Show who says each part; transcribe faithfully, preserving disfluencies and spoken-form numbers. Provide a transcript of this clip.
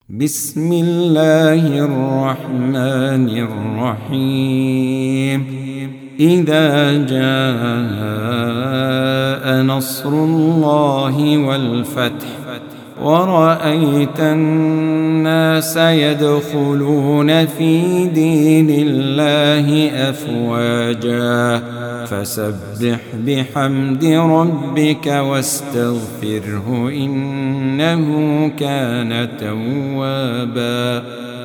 Speaker 1: بسم الله الرحمن الرحيم إذا جاء نصر الله والفتح ورأيت الناس يدخلون في دين الله أفواجا فسبح بحمد ربك واستغفره إنه كان توابا.